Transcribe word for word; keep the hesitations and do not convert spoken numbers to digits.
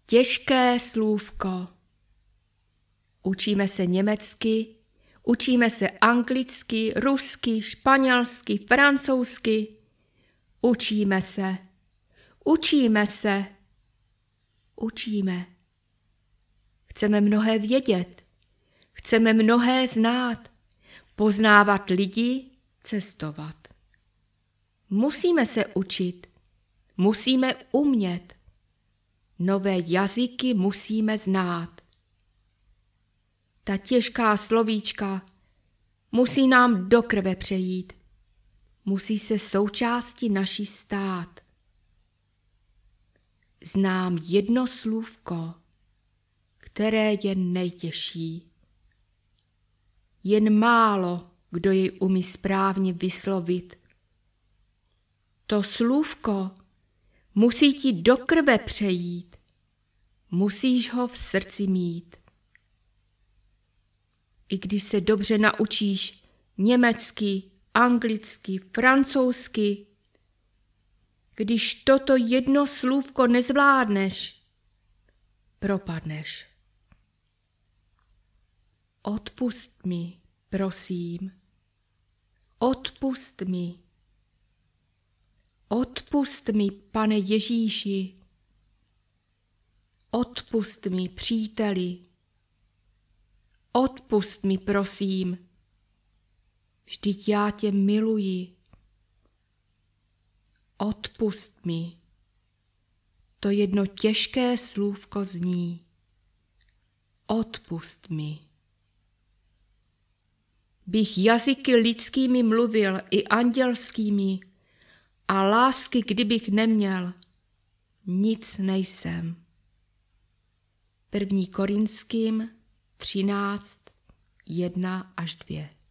Těžké slůvko. Učíme se německy, učíme se anglicky, rusky, španělsky, francouzsky. Učíme se, učíme se, učíme. Chceme mnohé vědět, chceme mnohé znát, poznávat lidi, cestovat. Musíme se učit, musíme umět. Nové jazyky musíme znát. Ta těžká slovíčka musí nám do krve přejít. Musí se součástí naší stát. Znám jedno slůvko, které je nejtěžší. Jen málo, kdo jej umí správně vyslovit. To slůvko musí ti do krve přejít. Musíš ho v srdci mít. I když se dobře naučíš německy, anglicky, francouzsky, když toto jedno slůvko nezvládneš, propadneš. Odpusť mi, prosím. Odpusť mi. Odpusť mi, Pane Ježíši. Odpusť mi, příteli. Odpusť mi, prosím. Vždyť já tě miluji. Odpusť mi. To jedno těžké slůvko zní. Odpusť mi. Bych jazyky lidskými mluvil i andělskými, a lásky, kdybych neměl, nic nejsem. První Korinským třináct, jedna až dvě.